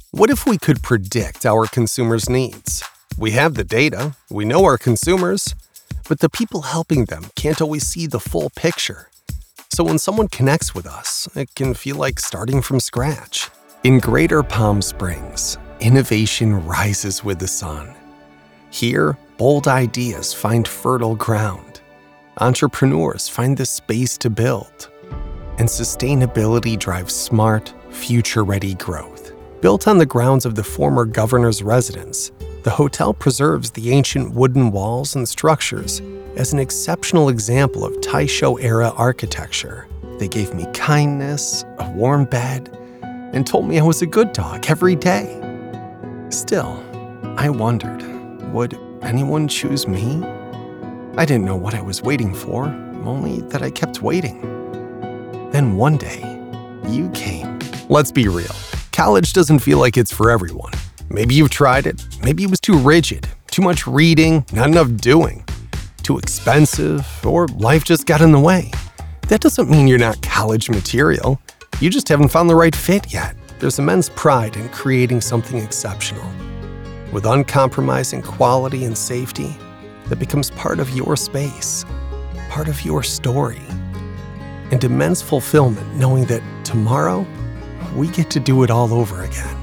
What if we could predict our consumers' needs? We have the data, we know our consumers, but the people helping them can't always see the full picture. So when someone connects with us, it can feel like starting from scratch. In Greater Palm Springs, innovation rises with the sun. Here, bold ideas find fertile ground. Entrepreneurs find the space to build. And sustainability drives smart, future-ready growth. Built on the grounds of the former governor's residence, the hotel preserves the ancient wooden walls and structures as an exceptional example of Taisho-era architecture. They gave me kindness, a warm bed, and told me I was a good dog every day. Still, I wondered, would anyone choose me? I didn't know what I was waiting for, only that I kept waiting. Then one day, you came. Let's be real. College doesn't feel like it's for everyone. Maybe you've tried it. Maybe it was too rigid, too much reading, not enough doing, too expensive, or life just got in the way. That doesn't mean you're not college material. You just haven't found the right fit yet. There's immense pride in creating something exceptional, with uncompromising quality and safety that becomes part of your space, part of your story, and immense fulfillment knowing that tomorrow, we get to do it all over again.